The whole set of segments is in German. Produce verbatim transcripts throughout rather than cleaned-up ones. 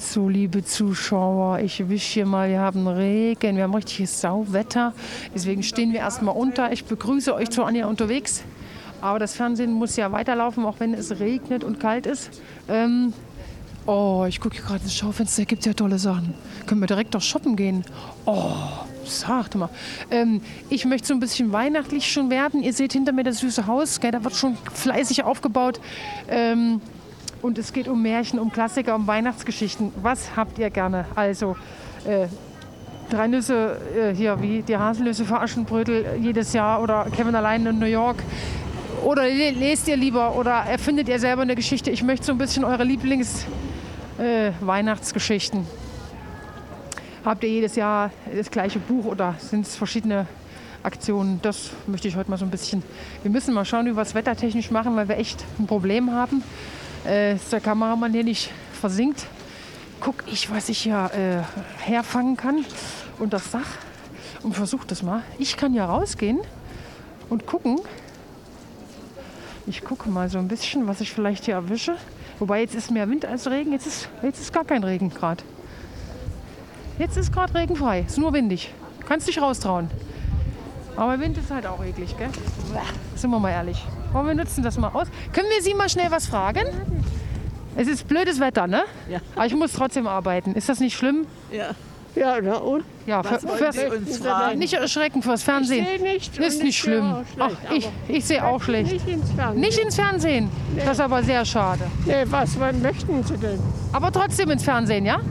So, liebe Zuschauer, ich wische hier mal, wir haben Regen, wir haben richtiges Sauwetter. Deswegen stehen wir erstmal unter. Ich begrüße euch zu Anja unterwegs. Aber das Fernsehen muss ja weiterlaufen, auch wenn es regnet und kalt ist. Ähm, oh, ich gucke hier gerade ins Schaufenster, da gibt es ja tolle Sachen. Können wir direkt doch shoppen gehen? Oh, sagt mal. Ähm, ich möchte so ein bisschen weihnachtlich schon werden. Ihr seht hinter mir das süße Haus, gell, da wird schon fleißig aufgebaut. Ähm, Und es geht um Märchen, um Klassiker, um Weihnachtsgeschichten. Was habt ihr gerne? Also äh, drei Nüsse, äh, hier wie die Haselnüsse für Aschenbrödel äh, jedes Jahr oder Kevin allein in New York. Oder le- lest ihr lieber oder erfindet ihr selber eine Geschichte? Ich möchte so ein bisschen eure Lieblings-Weihnachtsgeschichten. Äh, habt ihr jedes Jahr das gleiche Buch oder sind es verschiedene Aktionen? Das möchte ich heute mal so ein bisschen. Wir müssen mal schauen, wie wir es wettertechnisch machen, weil wir echt ein Problem haben. Äh, dass der Kameramann hier nicht versinkt. Guck ich, was ich hier äh, herfangen kann und das Dach und versuche das mal. Ich kann ja rausgehen und gucken. Ich gucke mal so ein bisschen, was ich vielleicht hier erwische. Wobei jetzt ist mehr Wind als Regen. Jetzt ist, jetzt ist gar kein Regen gerade. Jetzt ist gerade regenfrei. Ist nur windig. Kannst dich raustrauen. Aber Wind ist halt auch eklig, gell? Sind wir mal ehrlich. Aber wir nutzen das mal aus. Können wir Sie mal schnell was fragen? Es ist blödes Wetter, ne? Ja. Aber ich muss trotzdem arbeiten. Ist das nicht schlimm? Ja. Ja, na und? Ja, Was für, wollen fürs, Sie uns fragen? nicht erschrecken fürs Fernsehen. Ich sehe nicht. Ist und nicht ich sehe schlimm. auch Ach, schlecht, ich, ich sehe auch aber schlecht. Nicht ins Fernsehen. Nicht ins Fernsehen. Das ist aber sehr schade. Nee, was, was möchten Sie denn? Aber trotzdem ins Fernsehen, ja?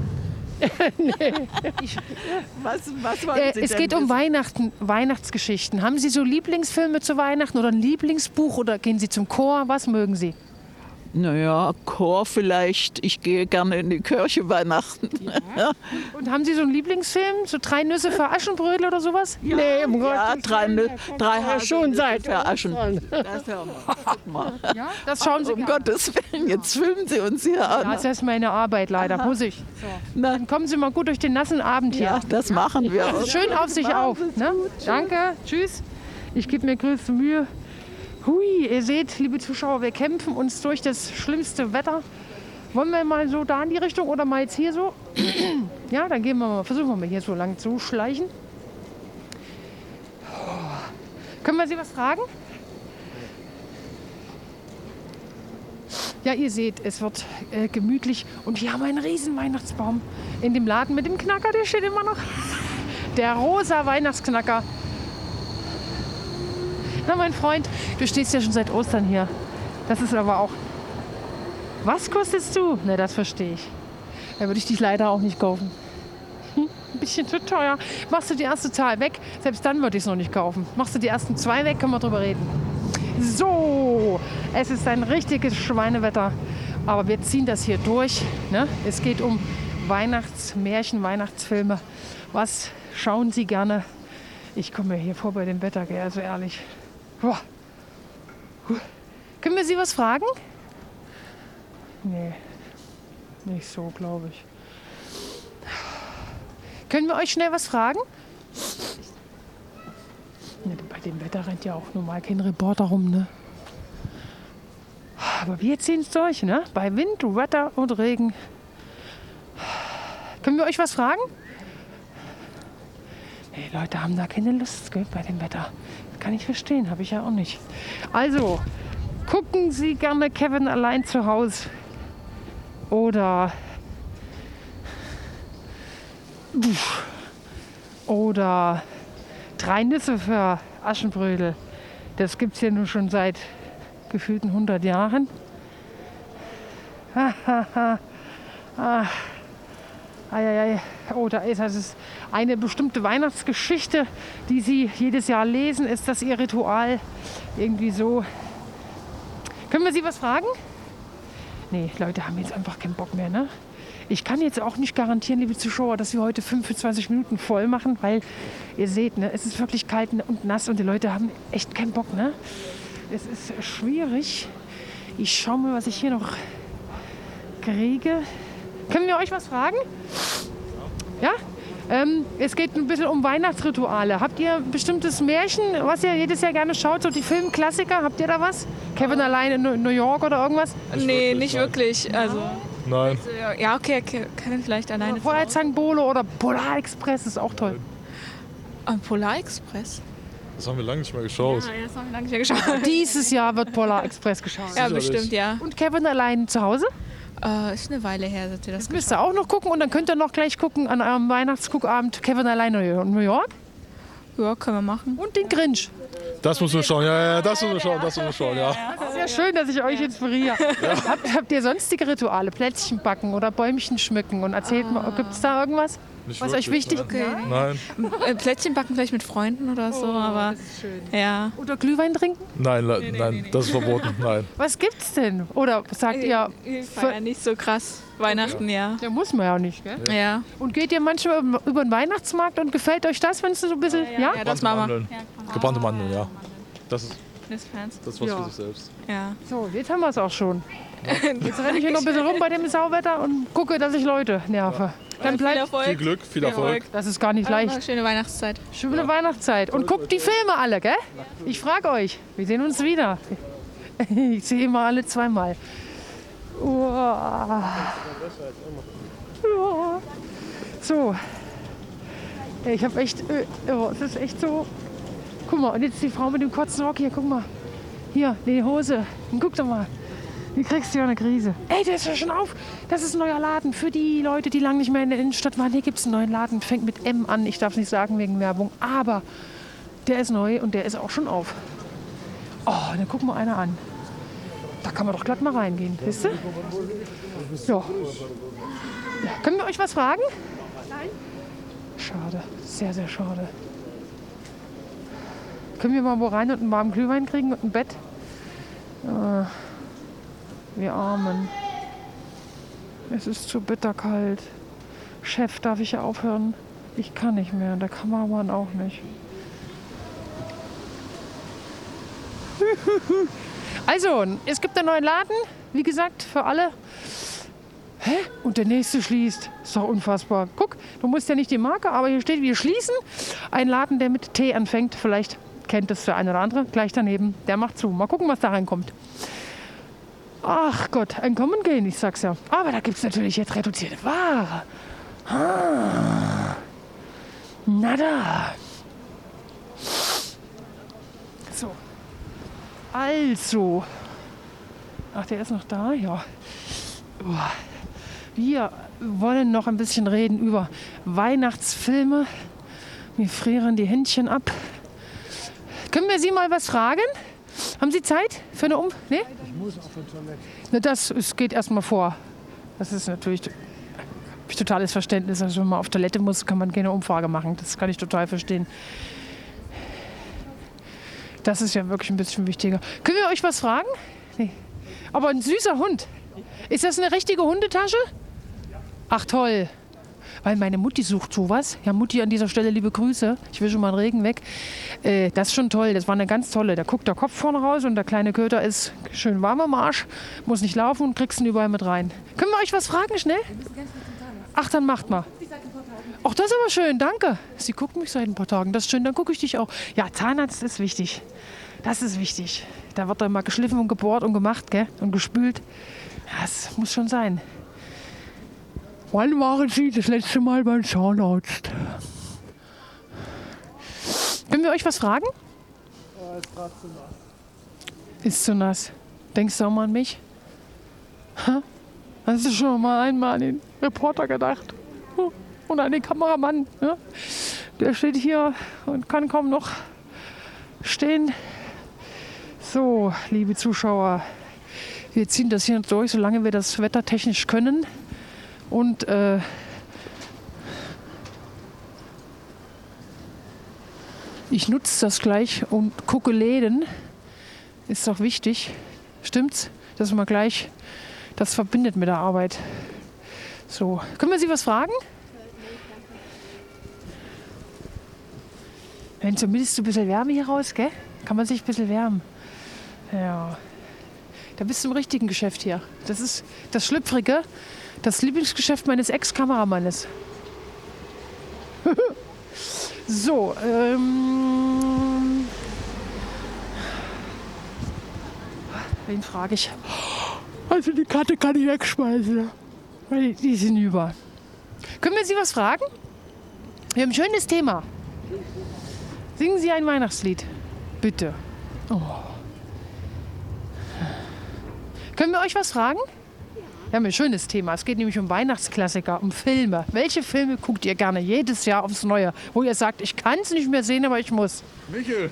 Was, was wollen Äh, Sie es denn geht um wissen? Weihnachten, Weihnachtsgeschichten. Haben Sie so Lieblingsfilme zu Weihnachten oder ein Lieblingsbuch oder gehen Sie zum Chor? Was mögen Sie? Naja, Chor vielleicht. Ich gehe gerne in die Kirche Weihnachten. Ja, Und haben Sie so einen Lieblingsfilm? So drei Nüsse für Aschenbrödel oder sowas? Nee, im ja Gottes drei, Willen, Nü- da kommt drei ja schon seit Aschen. Ostern. Das hören wir. Guck mal. Ja, das schauen Sie Um gerne. Gottes Willen, jetzt filmen Sie uns hier Ja, an. das ist meine Arbeit leider, muss ich. Na, Dann kommen Sie mal gut durch den nassen Abend hier. ja, das machen wir. Schön auf sich auf. Ne? Danke, tschüss. Ich gebe mir größte Mühe. Hui, ihr seht, liebe Zuschauer, wir kämpfen uns durch das schlimmste Wetter. Wollen wir mal so da in die Richtung oder mal jetzt hier so? Ja, dann gehen wir mal, versuchen wir mal hier so lang zu schleichen. Können wir Sie was fragen? Ja, ihr seht, es wird äh, gemütlich und wir haben einen riesen Weihnachtsbaum in dem Laden mit dem Knacker, der steht immer noch. Der rosa Weihnachtsknacker. Na, mein Freund, du stehst ja schon seit Ostern hier. Das ist aber auch... Was kostest du? Ne, das verstehe ich. Da würde ich dich leider auch nicht kaufen. Hm, ein bisschen zu teuer. Machst du die erste Zahl weg, selbst dann würde ich es noch nicht kaufen. Machst du die ersten zwei weg, können wir drüber reden. So, es ist ein richtiges Schweinewetter. Aber wir ziehen das hier durch. Ne? Es geht um Weihnachtsmärchen, Weihnachtsfilme. Was schauen Sie gerne? Ich komme mir hier vor bei dem Wetter, gell, also ehrlich. Boah. Huh. Können wir Sie was fragen? Nee, nicht so, glaube ich. Können wir euch schnell was fragen? Ne, bei dem Wetter rennt ja auch normal kein Reporter rum, ne? Aber wir ziehen es durch, ne? Bei Wind, Wetter und Regen. Können wir euch was fragen? Nee, Leute haben da keine Lust, gell, bei dem Wetter. Das kann ich verstehen, habe ich ja auch nicht. Also, gucken Sie gerne Kevin allein zu Hause. Oder oder drei Nüsse für Aschenbrödel. Das gibt es hier nun schon seit gefühlten hundert Jahren. Ah, Eieiei. Oh, da ist das ist eine bestimmte Weihnachtsgeschichte, die Sie jedes Jahr lesen. Ist das Ihr Ritual? Irgendwie so. Können wir Sie was fragen? Nee, Leute haben jetzt einfach keinen Bock mehr, ne? Ich kann jetzt auch nicht garantieren, liebe Zuschauer, dass wir heute fünfundzwanzig Minuten voll machen, weil ihr seht, ne, es ist wirklich kalt und nass und die Leute haben echt keinen Bock, ne? Es ist schwierig. Ich schaue mal, was ich hier noch kriege. Können wir euch was fragen? Ja? Ähm, es geht ein bisschen um Weihnachtsrituale. Habt ihr ein bestimmtes Märchen, was ihr jedes Jahr gerne schaut? So die Filmklassiker, habt ihr da was? Kevin allein in New York oder irgendwas? Nee, nicht wirklich. Also, Nein. Ja, okay, okay, können vielleicht alleine. Feuerzangenbowle oder Polar Express ist auch toll. Am Polar Express? Das haben wir lange nicht mehr geschaut. Ja, das haben wir lange nicht mehr geschaut. Dieses Jahr wird Polar Express geschaut. Ja, Sicherlich. bestimmt, ja. Und Kevin allein zu Hause? Äh, ist eine Weile her, dass wir das Das müsst ihr auch noch gucken und dann könnt ihr noch gleich gucken an eurem Weihnachtsguckabend Kevin allein in New York Ja, können wir machen. und den Grinch. Das muss man schauen, ja, ja, das muss man schauen, das muss man schauen, ja. Sehr schön, dass ich euch inspiriere. Habt, habt ihr sonstige Rituale? Plätzchen backen oder Bäumchen schmücken? Und erzählt mal, gibt es da irgendwas, Nicht was euch wirklich, wichtig ist? Nein, Äh, Plätzchen backen vielleicht mit Freunden oder so, aber ja. Oder Glühwein trinken? nein, nein, nein, das ist verboten, nein. Was gibt's denn? Oder sagt ihr, Ich feiere nicht so krass Weihnachten, ja. ja, muss man ja nicht, gell? Ja, Und geht ihr manchmal über den Weihnachtsmarkt und gefällt euch das, wenn es so ein bisschen, ja? ja, das machen wir. Mandeln. Gebrannte Mandeln, ja. Das ist Des Fans. das was Ja. für sich selbst. Ja. So, jetzt haben wir es auch schon. Jetzt renne ich hier noch ein bisschen rum bei dem Sauwetter und gucke, dass ich Leute nerve. Dann Viel bleibt, Erfolg. Viel Glück, viel Erfolg. das ist gar nicht leicht. Schöne Weihnachtszeit. Schöne Weihnachtszeit. Und guckt die Filme alle, gell? Ich frage euch, wir sehen uns wieder. Ich sehe immer alle zweimal. Uah. Uah. So. Ich habe echt, äh, oh, es ist echt so. Guck mal, und jetzt die Frau mit dem kurzen Rock hier, guck mal. Hier, die Hose. Und guck doch mal. Die kriegst du ja eine Krise. Ey, der ist ja schon auf. Das ist ein neuer Laden für die Leute, die lange nicht mehr in der Innenstadt waren. Hier gibt es einen neuen Laden. Fängt mit M an. Ich darf es nicht sagen wegen Werbung. Aber der ist neu und der ist auch schon auf. Oh, dann guck mal einer an. Da kann man doch glatt mal reingehen. Wisst ihr? Ja. Ja. Können wir euch was fragen? Nein. Schade. Sehr, sehr schade. Können wir mal wo rein und einen warmen Glühwein kriegen und ein Bett? Äh, wir Armen. Es ist zu bitterkalt. Chef, darf ich aufhören? Ich kann nicht mehr. Der Kameramann auch nicht. Also, es gibt einen neuen Laden. Wie gesagt, für alle. Hä? Und der nächste schließt. Ist doch unfassbar. Guck, du musst ja nicht die Marke, aber hier steht, wir schließen. Ein Laden, der mit T anfängt. Vielleicht kennt es der eine oder andere. Gleich daneben. Der macht zu. Mal gucken, was da reinkommt. Ach Gott, ein Kommen und Gehen, ich sag's ja. Aber da gibt es natürlich jetzt reduzierte Ware. Ah. Na da. So. Also. Ach, der ist noch da? Ja. Boah. Wir wollen noch ein bisschen reden über Weihnachtsfilme. Mir frieren die Händchen ab. Können wir Sie mal was fragen? Haben Sie Zeit für eine Um... Nee? Ich muss auf die Toilette. Na, das es geht erstmal vor. Das ist natürlich hab ich totales Verständnis. Also wenn man auf Toilette muss, kann man keine Umfrage machen. Das kann ich total verstehen. Das ist ja wirklich ein bisschen wichtiger. Können wir euch was fragen? Nee. Aber ein süßer Hund. Ist das eine richtige Hundetasche? Ach toll. Weil meine Mutti sucht sowas. Ja, Mutti, an dieser Stelle liebe Grüße. Ich will schon mal den Regen weg. Äh, das ist schon toll. Das war eine ganz tolle. Da guckt der Kopf vorne raus und der kleine Köter ist schön warm am Arsch. Muss nicht laufen und kriegst ihn überall mit rein. Können wir euch was fragen, schnell? Ach, dann macht mal. Ach, das ist aber schön. Danke. Sie guckt mich seit ein paar Tagen. Das ist schön. Dann gucke ich dich auch. Ja, Zahnarzt ist wichtig. Das ist wichtig. Da wird dann mal geschliffen und gebohrt und gemacht, gell? Und gespült. Das muss schon sein. Wann waren Sie das letzte Mal beim Zahnarzt? Können wir euch was fragen? Ja, ist gerade zu nass. Ist zu nass. Denkst du auch mal an mich? Ha? Hast du schon mal einmal an den Reporter gedacht? Und an den Kameramann? Ne? Der steht hier und kann kaum noch stehen. So, liebe Zuschauer, wir ziehen das hier durch, solange wir das wettertechnisch können. Und äh, ich nutze das gleich und gucke Läden. Ist doch wichtig. Stimmt's? Dass man gleich das verbindet mit der Arbeit. So, können wir Sie was fragen? Wenn zumindest ein bisschen Wärme hier raus, gell? Kann man sich ein bisschen wärmen. Ja. Da bist du im richtigen Geschäft hier. Das ist das Schlüpfrige. Das Lieblingsgeschäft meines Ex-Kameramannes. So, ähm. Wen frage ich? Also die Karte kann ich wegschmeißen. Die, die sind über. Können wir Sie was fragen? Wir haben ein schönes Thema. Singen Sie ein Weihnachtslied. Bitte. Oh. Können wir euch was fragen? Wir haben ein schönes Thema. Es geht nämlich um Weihnachtsklassiker, um Filme. Welche Filme guckt ihr gerne jedes Jahr aufs Neue? Wo ihr sagt, ich kann es nicht mehr sehen, aber ich muss. Michel.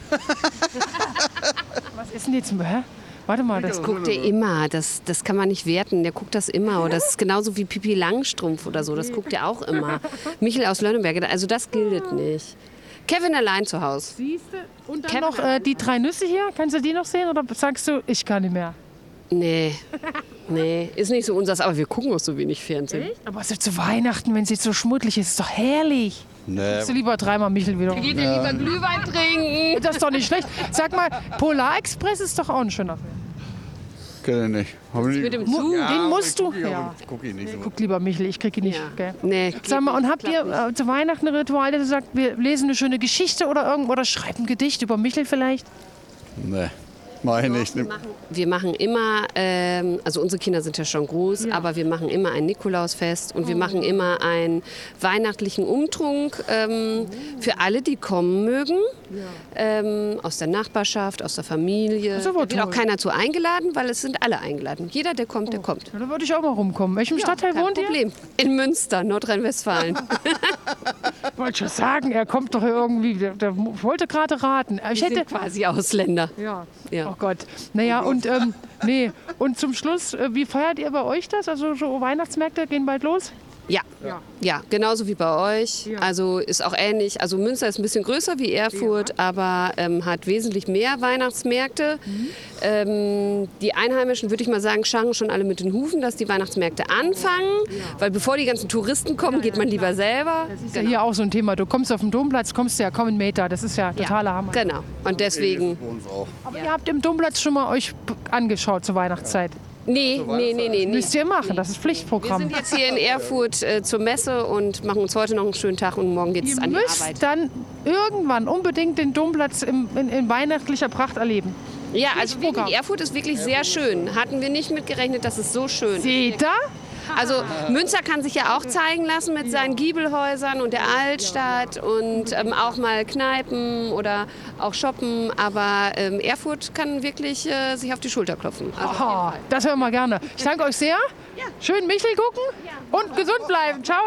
Was ist denn jetzt? Hä? Warte mal, das Das guckt er immer. Das, das kann man nicht werten. Der guckt das immer. Oder das ist genauso wie Pipi Langstrumpf oder so. Das guckt er auch immer. Michel aus Lönneberg. Also das gilt nicht. Kevin allein zu Hause. Siehste. Und dann noch äh, die drei Nüsse hier. Kannst du die noch sehen oder sagst du, ich kann nicht mehr? Nee. Nee, ist nicht so unseres. Aber wir gucken auch so wenig Fernsehen. Echt? Aber es ist zu Weihnachten, wenn es jetzt so schmuddelig ist, ist doch herrlich. Nee. Guckst du lieber dreimal Michel wieder. Geht ihr lieber Glühwein trinken? Das ist doch nicht schlecht. Sag mal, Polar Express ist doch auch ein schöner Film. Kenne ich nicht. Mit dem Mu- Zug? Den musst du. Guck ich, Ja. aber ich guck ihn nicht so. Guck lieber Michel, ich krieg ihn nicht. Ja. Gell? Nee, geht Sag mal, und nicht, habt ihr klappt äh, zu Weihnachten ein Ritual, dass ihr sagt, wir lesen eine schöne Geschichte oder irgendwo oder schreiben ein Gedicht über Michel vielleicht? Nee, mach ich nicht. Wir machen, wir machen immer, ähm, also unsere Kinder sind ja schon groß, aber wir machen immer ein Nikolausfest und wir machen immer einen weihnachtlichen Umtrunk ähm, für alle, die kommen mögen. Ähm, aus der Nachbarschaft, aus der Familie. Das ist aber Da wird auch toll. keiner zu eingeladen, weil es sind alle eingeladen. Jeder, der kommt, der kommt. Ja, da würde ich auch mal rumkommen. In welchem Stadtteil Kein wohnt ihr? Problem. In Münster, Nordrhein-Westfalen. Ich wollte schon sagen, er kommt doch irgendwie, der, der wollte gerade raten. Ich Wir hätte, sind quasi Ausländer. ja. Ja. Oh Gott. Naja, und, ähm, nee. Und zum Schluss, äh, wie feiert ihr bei euch das? Also so Weihnachtsmärkte gehen bald los? Ja. Ja, genauso wie bei euch. Also ist auch ähnlich. Also Münster ist ein bisschen größer wie Erfurt, aber ähm, hat wesentlich mehr Weihnachtsmärkte. Ähm, die Einheimischen, würde ich mal sagen, scharren schon alle mit den Hufen, dass die Weihnachtsmärkte anfangen. Weil bevor die ganzen Touristen kommen, geht man lieber selber. Das ist ja hier auch so ein Thema. Du kommst auf den Domplatz, kommst du ja kaum einen Meter. Das ist ja totaler Hammer. Genau. Und deswegen. Bei uns auch. Aber ihr habt im Domplatz schon mal euch b- angeschaut zur Weihnachtszeit. Nee, nee, nee, nee. nee. Müsst ihr machen, das ist Wir Pflichtprogramm. sind jetzt hier in Erfurt äh, zur Messe und machen uns heute noch einen schönen Tag und morgen geht's Ihr an die müsst Arbeit. dann irgendwann unbedingt den Domplatz im, in, in weihnachtlicher Pracht erleben. Ja, also wirklich, Programm. Erfurt ist wirklich sehr schön. Hatten wir nicht mitgerechnet, dass es so schön ist. Seht ihr? Also Münster kann sich ja auch zeigen lassen mit seinen Giebelhäusern und der Altstadt und ähm, auch mal Kneipen oder auch shoppen. Aber ähm, Erfurt kann wirklich äh, sich auf die Schulter klopfen. Also, Oh, das hören wir gerne. Ich danke euch sehr. Schön Michel gucken und gesund bleiben. Ciao.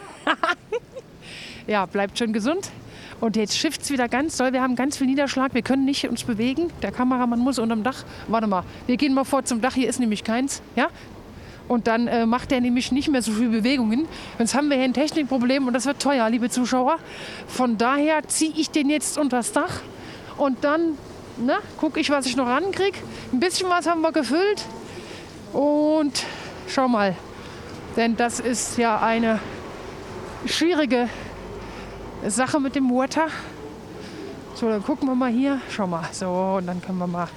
Ja, bleibt schön gesund. Und jetzt schifft es wieder ganz doll. Wir haben ganz viel Niederschlag. Wir können nicht uns bewegen. Der Kameramann muss unterm Dach. Warte mal, wir gehen mal vor zum Dach. Hier ist nämlich keins. Ja? Und dann äh, macht er nämlich nicht mehr so viele Bewegungen. Sonst haben wir hier ein Technikproblem und das wird teuer, liebe Zuschauer. Von daher ziehe ich den jetzt unters Dach und dann gucke ich, was ich noch rankriege. Ein bisschen was haben wir gefüllt. Und schau mal, denn das ist ja eine schwierige Sache mit dem Water. So, dann gucken wir mal hier. Schau mal, so, und dann können wir mal...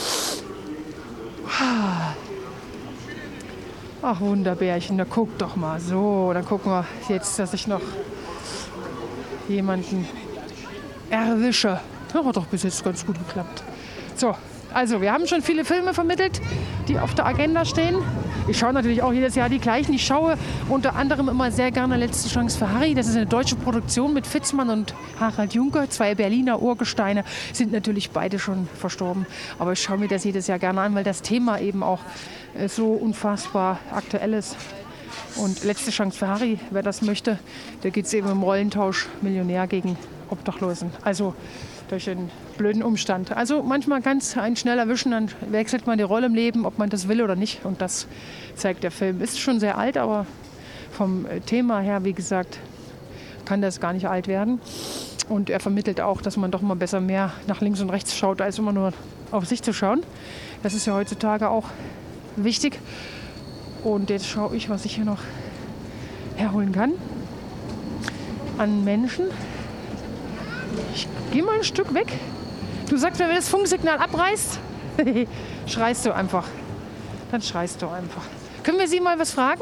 Ach, Wunderbärchen, da guck doch mal. So, dann gucken wir jetzt, dass ich noch jemanden erwische. Ja, hat doch bis jetzt ganz gut geklappt. So, also wir haben schon viele Filme vermittelt, die auf der Agenda stehen. Ich schaue natürlich auch jedes Jahr die gleichen. Ich schaue unter anderem immer sehr gerne Letzte Chance für Harry. Das ist eine deutsche Produktion mit Fitzmann und Harald Juncker. Zwei Berliner Urgesteine, sind natürlich beide schon verstorben. Aber ich schaue mir das jedes Jahr gerne an, weil das Thema eben auch äh, so unfassbar aktuell ist. Und Letzte Chance für Harry, wer das möchte, da geht es eben im Rollentausch Millionär gegen Obdachlosen. Also durch einen blöden Umstand. Also manchmal ganz einen schnell erwischen, dann wechselt man die Rolle im Leben, ob man das will oder nicht. Und das zeigt der Film. Ist schon sehr alt, aber vom Thema her, wie gesagt, kann das gar nicht alt werden. Und er vermittelt auch, dass man doch mal besser mehr nach links und rechts schaut, als immer nur auf sich zu schauen. Das ist ja heutzutage auch wichtig. Und jetzt schaue ich, was ich hier noch herholen kann an Menschen. Ich gehe mal ein Stück weg. Du sagst mir, wenn das Funksignal abreißt, schreist du einfach. Dann schreist du einfach. Können wir Sie mal was fragen?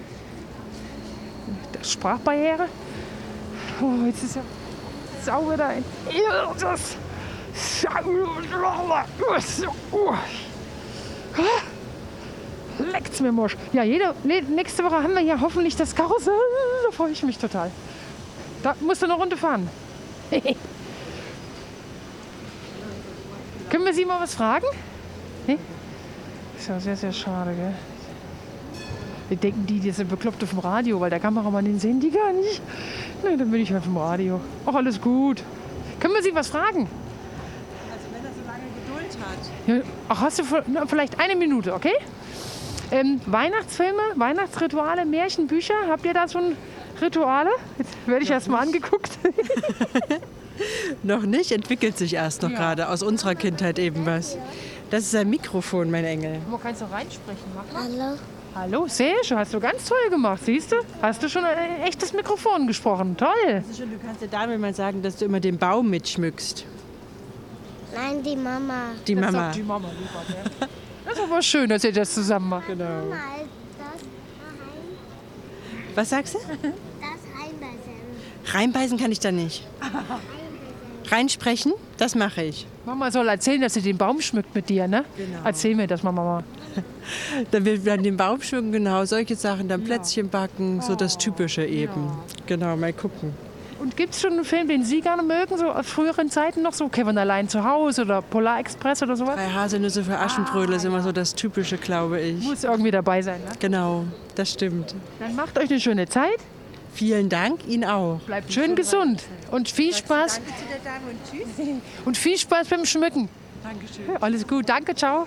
Das Sprachbarriere. Oh, jetzt ist ja sauber da ein. Das. leckt's mir Morsch. Ja, jede, ne, nächste Woche haben wir ja hoffentlich das Karussell. Da freue ich mich total. Da musst du eine Runde fahren. Können wir Sie mal was fragen? Nee? Ist ja sehr, sehr schade, gell? Wir denken, die, die sind bekloppt auf dem Radio, weil der Kameramann, den sehen die gar nicht. Na, dann bin ich halt vom Radio. Ach, alles gut. Können wir Sie was fragen? Also wenn er so lange Geduld hat. Ja, ach, hast du na, vielleicht eine Minute, okay? Ähm, Weihnachtsfilme, Weihnachtsrituale, Märchen, Bücher, habt ihr da schon Rituale? Jetzt werde ich erst mal angeguckt. Noch nicht, entwickelt sich erst noch Ja. gerade aus unserer Kindheit eben was. Das ist ein Mikrofon, mein Engel. Wo kannst du reinsprechen? Mach mal. Hallo. Hallo, sehr schön, hast du ganz toll gemacht, siehst du? Hast du schon ein echtes Mikrofon gesprochen, toll. Du kannst der Dame mal sagen, dass du immer den Baum mitschmückst. Nein, die Mama. Die Das Mama. sagt die Mama lieber, gell? Das ist aber schön, dass ihr das zusammen macht. Genau. Mama, das Heim, Was sagst du? das Heimbeißen. Reinbeißen kann ich da nicht. Reinsprechen, das mache ich. Mama soll erzählen, dass sie den Baum schmückt mit dir, ne? Genau. Erzähl mir das mal, Mama. Dann wird dann den Baum schmücken, genau, solche Sachen, dann Plätzchen backen, so das Typische eben. Genau, mal gucken. Und gibt es schon einen Film, den Sie gerne mögen, so aus früheren Zeiten noch, so Kevin allein zu Hause oder Polar Express oder sowas? Drei Haselnüsse für Aschenbrödel ist immer so das Typische, glaube ich. Muss irgendwie dabei sein, ne? Genau, das stimmt. Dann macht euch eine schöne Zeit, Vielen Dank, Ihnen auch. bleibt schön gesund und viel Spaß. Danke zu der Dame und tschüss. Und viel Spaß beim Schmücken. Dankeschön. Alles gut, danke, ciao.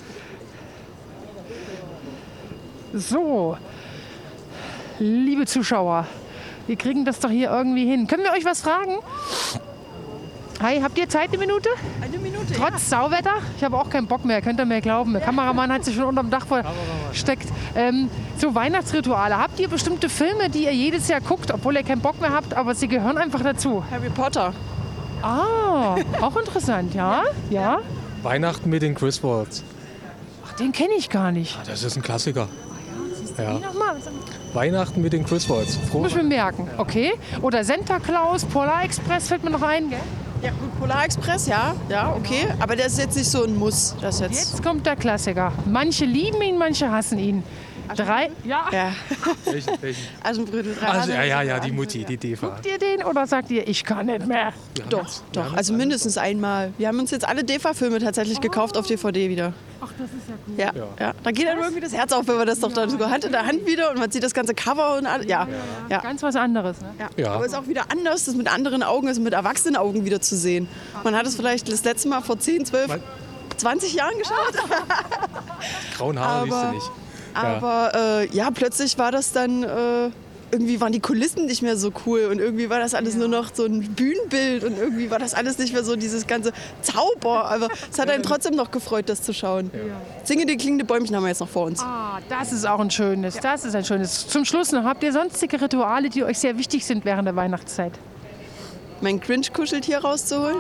So, liebe Zuschauer, wir kriegen das doch hier irgendwie hin. Können wir euch was fragen? Hi, habt ihr Zeit, eine Minute? Eine Minute, Trotz Sauwetter? Ich habe auch keinen Bock mehr, könnt ihr mir glauben. Der Kameramann hat sich schon unterm Dach versteckt. Ähm, so Weihnachtsrituale. Habt ihr bestimmte Filme, die ihr jedes Jahr guckt, obwohl ihr keinen Bock mehr habt, aber sie gehören einfach dazu? Harry Potter. Ah, auch interessant, ja? Ja? Weihnachten mit den Griswolds. Ach, den kenne ich gar nicht. Das ist ein Klassiker. Ja. Wie nochmal? Weihnachten mit den Griswolds. Frohe Muss ich mir merken, okay. Oder Santa Claus, Polar Express fällt mir noch ein, gell? Ja, gut, Polar Express, ja, ja, okay. Aber der ist jetzt nicht so ein Muss. Das jetzt. Jetzt kommt der Klassiker. Manche lieben ihn, manche hassen ihn. Drei, ja. Ja. Welchen, welchen? Aschenbrödel, drei Also, ja, ja, Haselnüsse. ja, die Mutti, die Deva. Guckt ihr den oder sagt ihr, ich kann nicht mehr? Doch, doch. Also mindestens einmal. Wir haben uns jetzt alle Deva-Filme tatsächlich gekauft auf D V D wieder. Ach, das ist ja gut. Ja, ja. Da geht dann irgendwie das Herz auf, wenn man das doch dann sogar Hand in der Hand wieder und man sieht das ganze Cover und alles. Ja, ja. Ganz was anderes, ne? ja. Ja. Aber es ist auch wieder anders, das mit anderen Augen, also mit erwachsenen Augen wieder zu sehen. Man hat es vielleicht das letzte Mal vor zehn, zwölf, zwanzig Jahren geschaut. Grauen Haare siehst du Aber- nicht. Aber äh, ja, plötzlich war das dann, äh, irgendwie waren die Kulissen nicht mehr so cool und irgendwie war das alles nur noch so ein Bühnenbild und irgendwie war das alles nicht mehr so dieses ganze Zauber. Aber es hat einen trotzdem noch gefreut, das zu schauen. Singende, klingende Bäumchen haben wir jetzt noch vor uns. Ah, das ist auch ein schönes. Das ist ein schönes. Zum Schluss noch, habt ihr sonstige Rituale, die euch sehr wichtig sind während der Weihnachtszeit? Mein Grinch-Kuscheltier rauszuholen.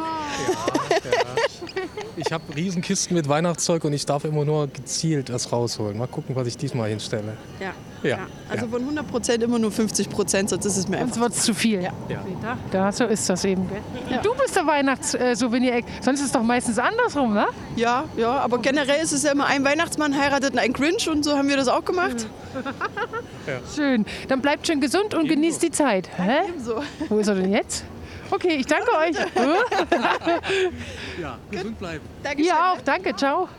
Ich habe Riesenkisten mit Weihnachtszeug und ich darf immer nur gezielt das rausholen. Mal gucken, was ich diesmal hinstelle. Ja. Ja. Also von hundert Prozent immer nur fünfzig Prozent, sonst ist es mir Sonst einfach. wird es zu viel. Ja. Ja. Da, so ist das eben. Gell? Du bist der Weihnachts-Souvenir-Eck. Sonst ist es doch meistens andersrum, ne? Ja, ja, aber generell ist es ja immer ein Weihnachtsmann heiratet und ein Grinch und so haben wir das auch gemacht. Schön. Dann bleibt schön gesund und genießt die Zeit. Hä? Ebenso. Wo ist er denn jetzt? Okay, ich danke euch. Ja, gesund bleiben. Dankeschön. Ihr auch, danke, ciao.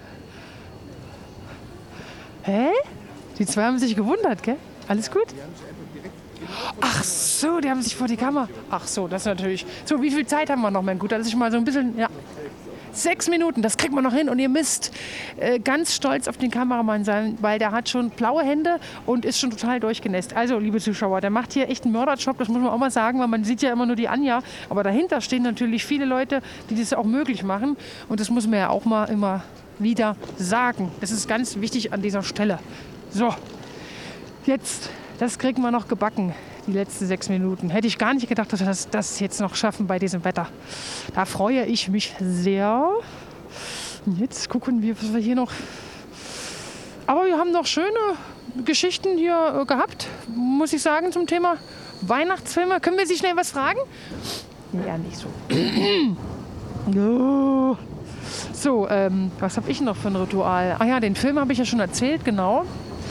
Hä? Die zwei haben sich gewundert, gell? Alles gut? Ach so, die haben sich vor die Kamera. Ach so, das ist natürlich. So, wie viel Zeit haben wir noch, mein Guter? Dass ich mal so ein bisschen. Ja. Sechs Minuten, das kriegt man noch hin. Und ihr müsst äh, ganz stolz auf den Kameramann sein, weil der hat schon blaue Hände und ist schon total durchgenässt. Also, liebe Zuschauer, der macht hier echt einen Mörderjob, das muss man auch mal sagen, weil man sieht ja immer nur die Anja. Aber dahinter stehen natürlich viele Leute, die das auch möglich machen. Und das muss man ja auch mal immer wieder sagen. Das ist ganz wichtig an dieser Stelle. So, jetzt, das kriegen wir noch gebacken. Die letzten sechs Minuten. Hätte ich gar nicht gedacht, dass wir das, das jetzt noch schaffen bei diesem Wetter. Da freue ich mich sehr. Und jetzt gucken wir, was wir hier noch. Aber wir haben noch schöne Geschichten hier äh, gehabt, muss ich sagen, zum Thema Weihnachtsfilme. Können wir Sie schnell was fragen? Ja, nicht so. Oh. So, ähm, was habe ich noch für ein Ritual? Ah ja, den Film habe ich ja schon erzählt, genau.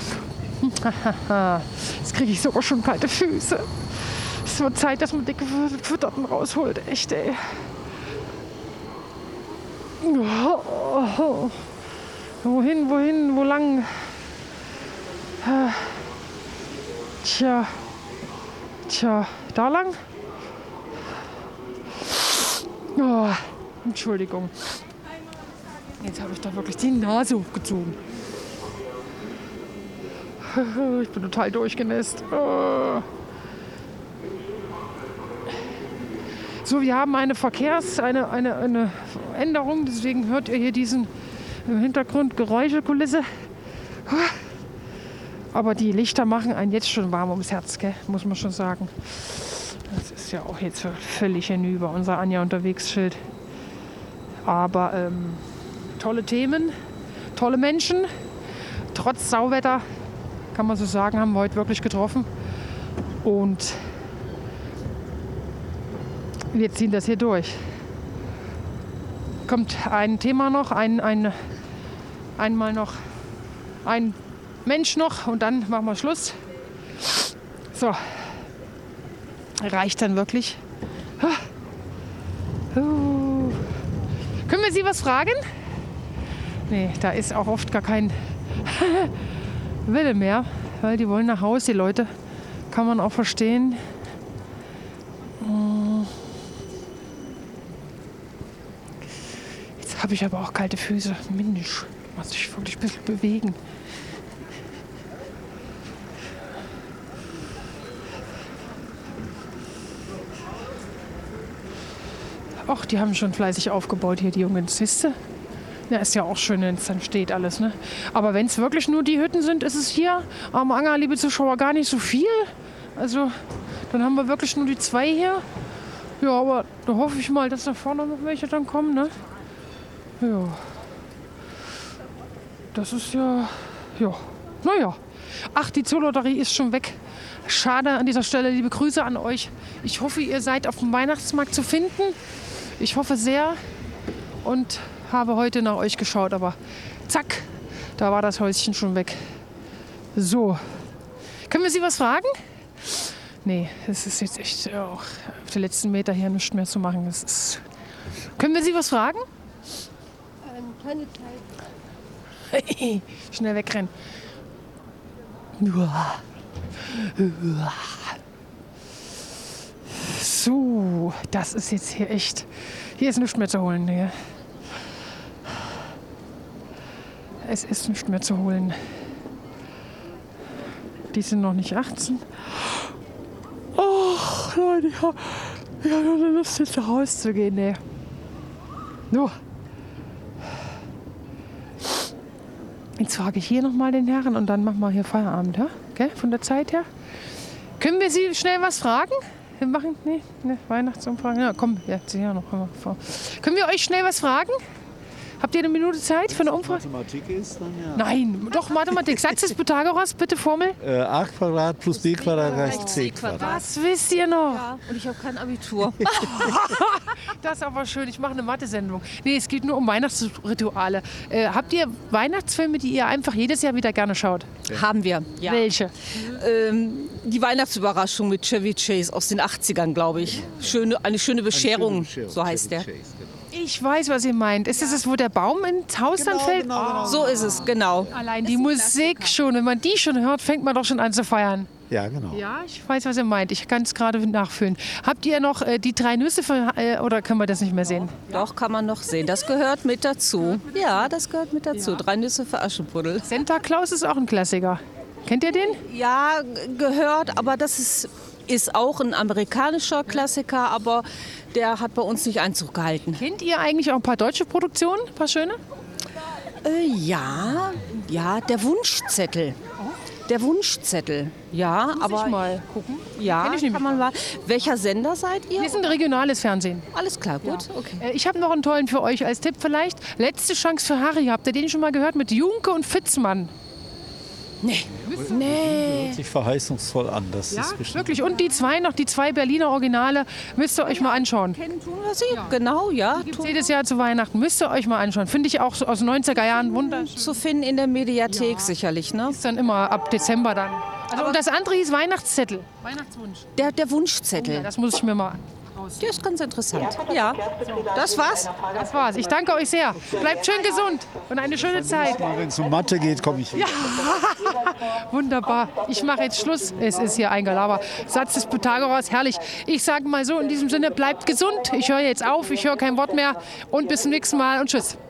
Jetzt kriege ich sogar schon kalte Füße. Es wird Zeit, dass man dicke Fütterten rausholt. Echt, ey. Oh. Wohin, wohin, wo lang? Tja. Tja, da lang? Oh, Entschuldigung. Jetzt habe ich da wirklich die Nase hochgezogen. Ich bin total durchgenässt. So, wir haben eine Verkehrs-, eine, eine, eine Änderung. Deswegen hört ihr hier diesen im Hintergrund Geräuschekulisse. Aber die Lichter machen einen jetzt schon warm ums Herz, gell? Muss man schon sagen. Das ist ja auch jetzt völlig hinüber, unser Anja unterwegs Schild. Aber ähm, tolle Themen, tolle Menschen. Trotz Sauwetter, kann man so sagen, haben wir heute wirklich getroffen. Und wir ziehen das hier durch. Kommt ein Thema noch, ein, ein, einmal noch ein Mensch noch und dann machen wir Schluss. So. Reicht dann wirklich. Uh. Können wir Sie was fragen? Nee, da ist auch oft gar kein Wille mehr, weil die wollen nach Hause, die Leute. Kann man auch verstehen. Jetzt habe ich aber auch kalte Füße. Mensch, muss ich wirklich ein bisschen bewegen. Ach, die haben schon fleißig aufgebaut hier, die Jungen. Siehste? Ja, ist ja auch schön, wenn es dann steht alles, ne? Aber wenn es wirklich nur die Hütten sind, ist es hier am Anger, liebe Zuschauer, gar nicht so viel. Also, dann haben wir wirklich nur die zwei hier. Ja, aber da hoffe ich mal, dass da vorne noch welche dann kommen, ne? Ja. Das ist ja... Ja. Naja. Ach, die Zoolotterie ist schon weg. Schade an dieser Stelle, liebe Grüße an euch. Ich hoffe, ihr seid auf dem Weihnachtsmarkt zu finden. Ich hoffe sehr und habe heute nach euch geschaut, aber zack, da war das Häuschen schon weg. So, können wir Sie was fragen? Nee, es ist jetzt echt oh, auf den letzten Meter hier nichts mehr zu machen. Das ist... Können wir Sie was fragen? Ähm, keine Zeit. Schnell wegrennen. So, das ist jetzt hier echt... Hier ist nichts mehr zu holen. Hier. Es ist nichts mehr zu holen. Die sind noch nicht achtzehn. Oh, Leute, ich habe hab nur Lust, jetzt nach Hause zu gehen. Nee. So. Jetzt frage ich hier nochmal den Herren und dann machen wir hier Feierabend, ja? Okay, von der Zeit her. Können wir Sie schnell was fragen? Wir machen nee, ne Weihnachtsumfrage. Ja, komm, jetzt hier noch mal vor. Können wir euch schnell was fragen? Habt ihr eine Minute Zeit für eine Umfrage? Mathematik ist dann ja. Nein, doch Mathematik. Satz des Pythagoras, bitte Formel. Äh, acht Quadrat plus b Quadrat gleich c Quadrat. Das wisst ihr noch. Ja, und ich habe kein Abitur. Das ist aber schön. Ich mache eine Mathe-Sendung. Nee, es geht nur um Weihnachtsrituale. Äh, habt ihr Weihnachtsfilme, die ihr einfach jedes Jahr wieder gerne schaut? Ja. Haben wir, ja. Welche? Ähm, die Weihnachtsüberraschung mit Chevy Chase aus den achtzigern, glaube ich. Schöne, eine schöne Bescherung, eine schöne Bescherung, so heißt der. Ich weiß, was ihr meint. Ist das das, wo der Baum ins Haus genau, dann fällt? Genau, genau. So ist es, genau. Allein die Musik schon, wenn man die schon hört, fängt man doch schon an zu feiern. Ja, genau. Ja, ich weiß, was ihr meint. Ich kann es gerade nachfühlen. Habt ihr noch äh, die drei Nüsse für, äh, oder können wir das nicht mehr sehen? Doch, kann man noch sehen. Das gehört mit dazu. Ja, das gehört mit dazu. Ja. Drei Nüsse für Aschenputtel. Santa Claus ist auch ein Klassiker. Kennt ihr den? Ja, gehört, aber das ist, ist auch ein amerikanischer Klassiker, aber der hat bei uns nicht Einzug gehalten. Kennt ihr eigentlich auch ein paar deutsche Produktionen, ein paar schöne? Äh, ja, ja, der Wunschzettel. Der Wunschzettel, ja, Muss aber ich mal gucken. Ja, ich kann man mal. Welcher Sender seid ihr? Wir sind regionales Fernsehen. Alles klar, gut. Ja. Okay. Äh, ich habe noch einen tollen für euch als Tipp vielleicht. Letzte Chance für Harry. Habt ihr den schon mal gehört mit Junke und Fitzmann? Nee. Nee. Hört sich verheißungsvoll an. Das Ja, ist bestimmt. wirklich. Und die zwei noch, die zwei Berliner Originale, müsst ihr euch mal anschauen. Kennen tun wir sie? Genau, ja. Gibt jedes Jahr zu Weihnachten. Müsst ihr euch mal anschauen. Finde ich auch so aus den neunziger Jahren wunderschön. Zu finden in der Mediathek sicherlich, ne? Ist dann immer ab Dezember dann. Also, und das andere hieß Weihnachtszettel. Weihnachtswunsch. Der, der Wunschzettel. Ja, das muss ich mir mal. Der ist ganz interessant. Ja, das war's. Das war's. Ich danke euch sehr. Bleibt schön gesund und eine schöne Zeit. Wenn es um Mathe geht, komme ich wieder. Wunderbar. Ich mache jetzt Schluss. Es ist hier ein Gelaber. Satz des Pythagoras, herrlich. Ich sage mal so in diesem Sinne, bleibt gesund. Ich höre jetzt auf. Ich höre kein Wort mehr. Und bis zum nächsten Mal und tschüss.